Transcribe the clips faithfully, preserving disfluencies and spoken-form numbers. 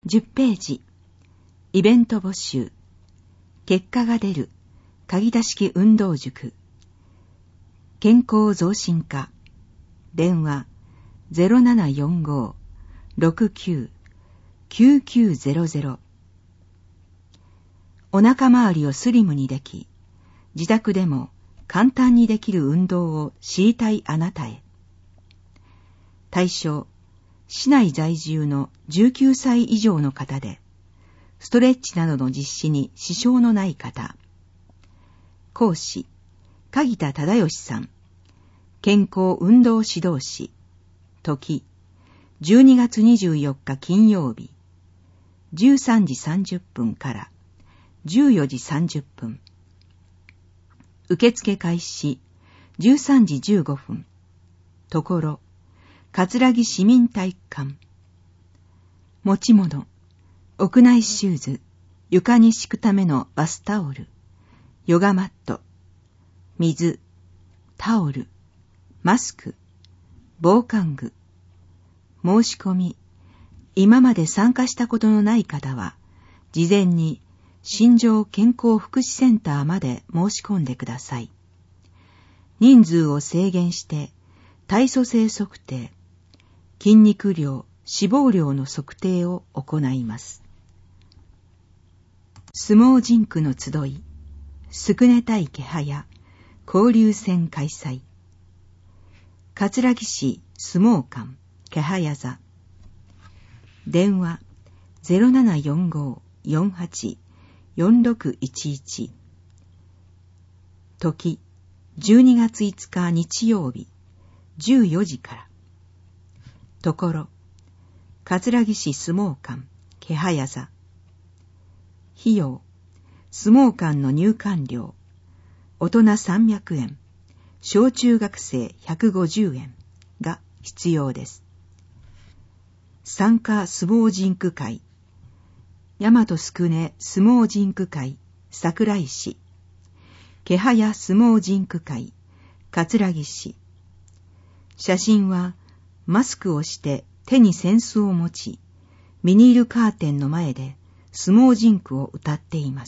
じゅっページ、イベント募集、結果が出る、鍵出式運動塾、健康増進課、電話 ゼロななよんご ろくきゅう きゅうきゅうゼロゼロ。お腹周りをスリムにでき、自宅でも簡単にできる運動を知りたいあなたへ。対象、市内在住のじゅうきゅうさい以上の方で、ストレッチなどの実施に支障のない方。講師、鍵田忠義さん。健康運動指導士。時、じゅうにがつにじゅうよっか金曜日、じゅうさんじさんじゅっぷんからじゅうよじさんじゅっぷん。受付開始、じゅうさんじじゅうごふん。ところ、葛城市民体育館。持ち物、屋内シューズ、床に敷くためのバスタオル、ヨガマット、水、タオル、マスク、防寒具。申し込み、今まで参加したことのない方は、事前に新庄健康福祉センターまで申し込んでください。人数を制限して、体組成測定、筋肉量、脂肪量の測定を行います。相撲人区の集い、すくねたい気早、交流戦開催。葛城市相撲館、気早座。電話 ゼロななよんご よんはち よんろくいちいち。時、じゅうにがついつか日曜日、じゅうよじから。ところ、葛城市相撲館、気早座。費用、相撲館の入館料、大人さんびゃくえん、小中学生ひゃくごじゅうえんが必要です。参加相撲人区会、大和すくね相撲人区会、桜井市、気早相撲人区会、葛城市。写真は、マスクをして手に扇子を持ち、ビニールカーテンの前で相撲人区を歌っています。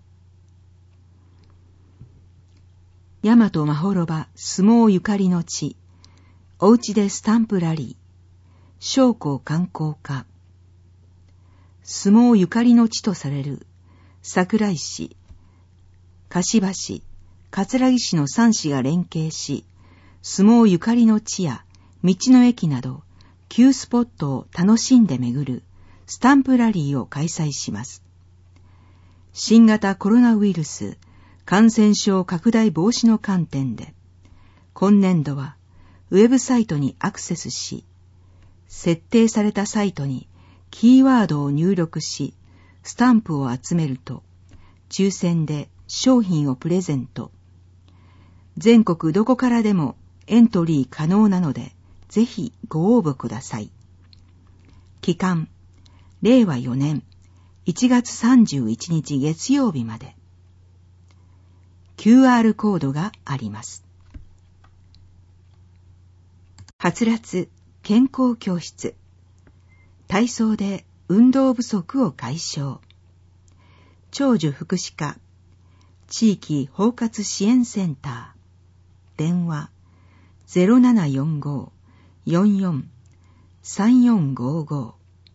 大和まほろば相撲ゆかりの地、おうちでスタンプラリー、商工観光課。相撲ゆかりの地とされる桜井市、柏市、葛城市の三市が連携し、相撲ゆかりの地や道の駅など旧スポットを楽しんで巡るスタンプラリーを開催します。新型コロナウイルス感染症拡大防止の観点で、今年度はウェブサイトにアクセスし、設定されたサイトにキーワードを入力し、スタンプを集めると、抽選で商品をプレゼント。全国どこからでもエントリー可能なので、ぜひご応募ください。期間、れいわよねんいちがつさんじゅういちにち月曜日まで。キューアール コードがあります。はつらつ健康教室。体操で運動不足を解消。長寿福祉課、地域包括支援センター。電話 ゼロななよんご よんよん さんよんごご。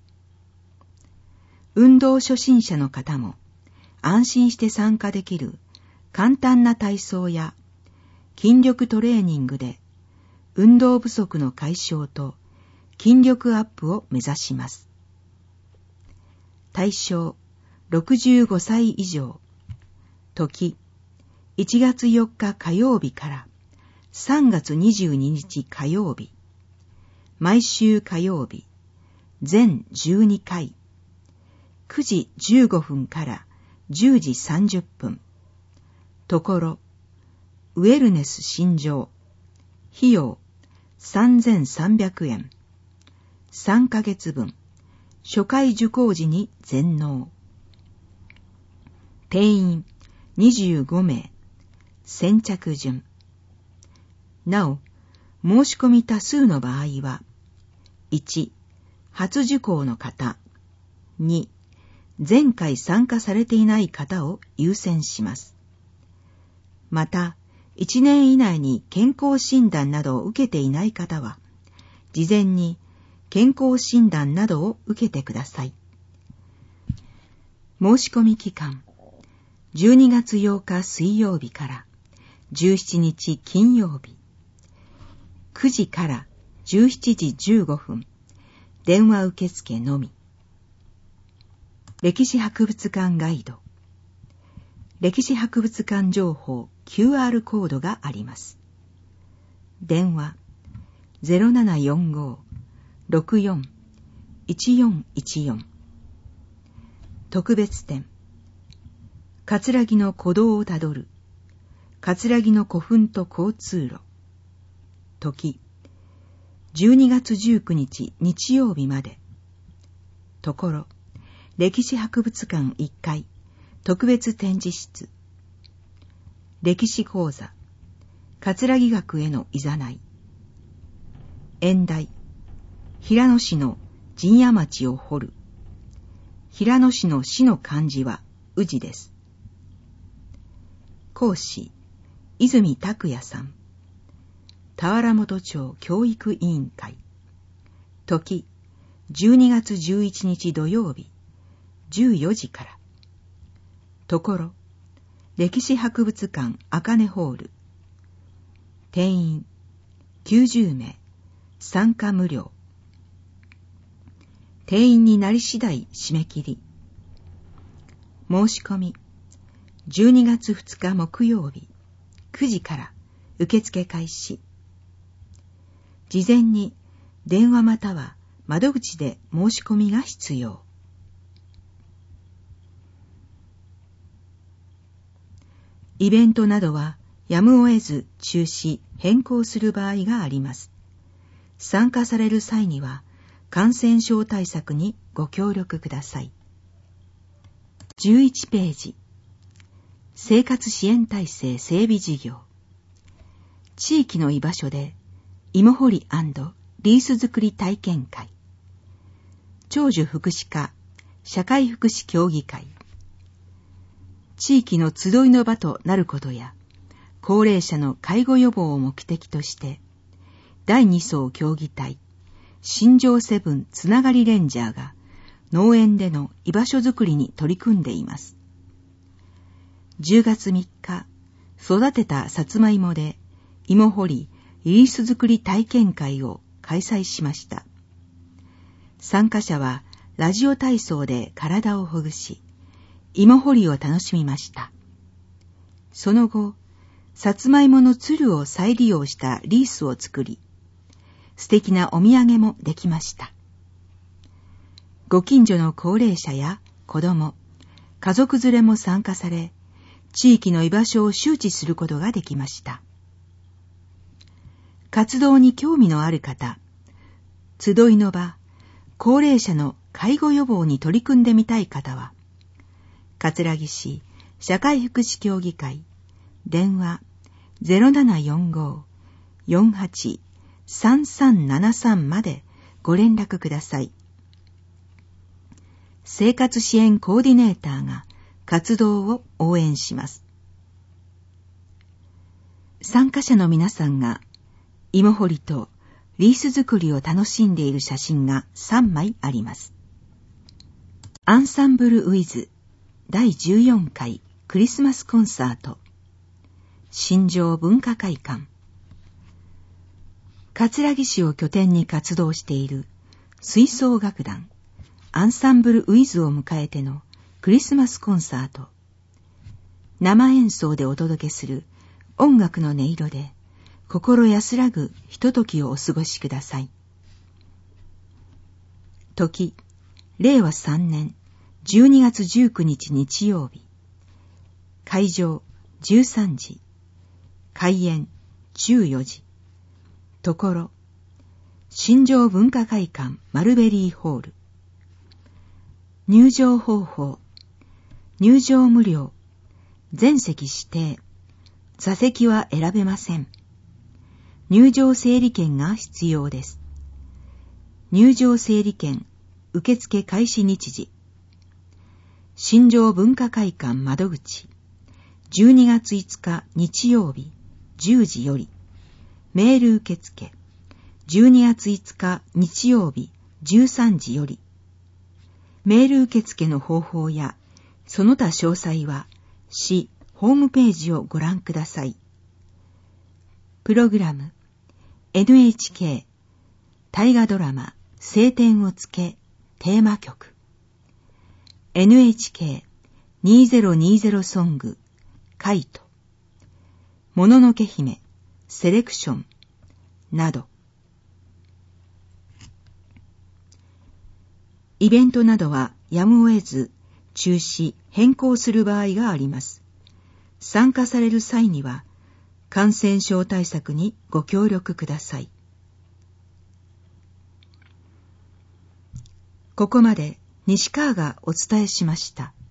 運動初心者の方も安心して参加できる簡単な体操や筋力トレーニングで運動不足の解消と筋力アップを目指します。対象ろくじゅうごさい以上。時いちがつよっか火曜日からさんがつにじゅうににち火曜日。毎週火曜日、全じゅうにかい。くじじゅうごふんからじゅうじさんじゅっぷん。ところ、ウェルネス新庄。費用さんぜんさんびゃくえん。さんかげつぶん。初回受講時に全納。定員にじゅうごめい。先着順。なお、申し込み多数の場合は、いち、初受講の方、 に、前回参加されていない方を優先します。また、いちねん以内に健康診断などを受けていない方は、事前に健康診断などを受けてください。申し込み期間、じゅうにがつようか水曜日からじゅうしちにち金曜日、くじからじゅうしちじじゅうごふん、電話受付のみ。歴史博物館ガイド、歴史博物館情報 キューアール コードがあります。電話 ゼロななよんご ろくよん いちよんいちよん。特別展、葛城の古道をたどる、葛城の古墳と交通路。時、じゅうにがつじゅうくにち日曜日まで。ところ、歴史博物館いっかい、特別展示室。歴史講座、葛城学へのいざない。演題、平野市の陣屋町を掘る。平野市の市の漢字は宇治です。講師、泉拓也さん。田原本町教育委員会。時、じゅうにがつじゅういちにち土曜日、じゅうよじから。ところ、歴史博物館茜ホール。定員きゅうじゅうめい、参加無料。定員になり次第締め切り。申し込み、じゅうにがつふつか木曜日、くじから受付開始。事前に電話または窓口で申し込みが必要。イベントなどはやむを得ず中止、変更する場合があります。参加される際には感染症対策にご協力ください。じゅういちページ、生活支援体制整備事業。地域の居場所で芋掘り&リース作り体験会。長寿福祉課社会福祉協議会。地域の集いの場となることや、高齢者の介護予防を目的として、だいに層協議隊、新庄セブンつながりレンジャーが、農園での居場所づくりに取り組んでいます。じゅうがつみっか、育てたさつまいもで、芋掘り、リリース作り体験会を開催しました。参加者は、ラジオ体操で体をほぐし、芋掘りを楽しみました。その後、さつまいものつるを再利用したリースを作り、素敵なお土産もできました。ご近所の高齢者や子供、家族連れも参加され、地域の居場所を周知することができました。活動に興味のある方、集いの場、高齢者の介護予防に取り組んでみたい方は、葛城市社会福祉協議会、電話 ゼロななよんご よんはち さんさんななさん までご連絡ください。生活支援コーディネーターが活動を応援します。参加者の皆さんが芋掘りとリース作りを楽しんでいる写真がさんまいあります。アンサンブルウィズだいじゅうよんかいクリスマスコンサート、新庄文化会館。葛城市を拠点に活動している吹奏楽団アンサンブルウィズを迎えてのクリスマスコンサート。生演奏でお届けする音楽の音色で心安らぐひとときをお過ごしください。時、れいわさんねんじゅうにがつじゅうくにち日曜日。会場じゅうさんじ。開演じゅうよじ。ところ、新庄文化会館マルベリーホール。入場方法。入場無料。全席指定。座席は選べません。入場整理券が必要です。入場整理券受付開始日時新庄文化会館窓口、じゅうにがついつか日曜日じゅうじより、メール受付、じゅうにがついつか日曜日じゅうさんじより。メール受付の方法やその他詳細は市ホームページをご覧ください。プログラム エヌエイチケー 大河ドラマ青天を衝けテーマ曲 エヌエイチケーにせんにじゅう ソングカイトもののけ姫セレクションなど。イベントなどはやむを得ず中止変更する場合があります。参加される際には感染症対策にご協力ください。ここまで西川がお伝えしました。